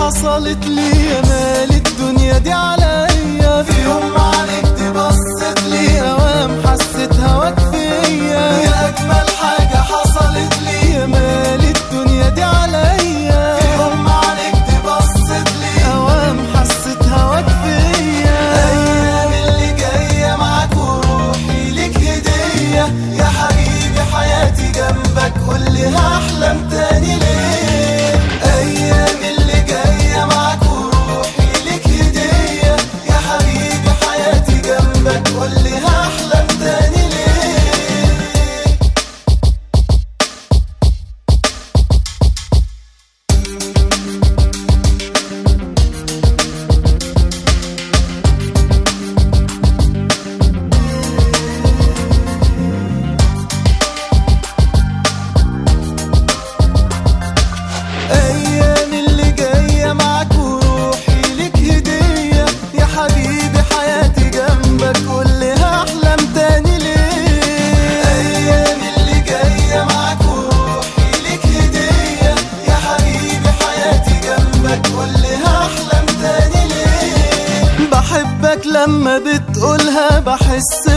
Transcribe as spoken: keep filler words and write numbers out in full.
حصلت لي يا مال الدنيا دي عليا. في يوم ما عليك بصت لي اوام حسيت هواك فيا. يا اجمل حاجة حصلت لي يا مال الدنيا دي عليا. في يوم ما عليك بصت لي اوام حسيت هواك فيا. ايام اللي جاية معاك وروحي ليك هدية يا حبيبي حياتي جنبك قولي هحلم تاني ليه. ايام اللي جاية معاك وروحي ليك هدية يا حبيبي حياتي جنبك قولي هحلم تاني ليه. ايام اللي جاية معاك وروحي ليك هدية يا حبيبي حياتي جنبك قولي هحلم تاني ليه. ايام اللي جاية معاك وروحي ليك هدية يا حبيبي حياتي جنبك قولي هحلم تاني ليه. بحبك لما بتقولها بحس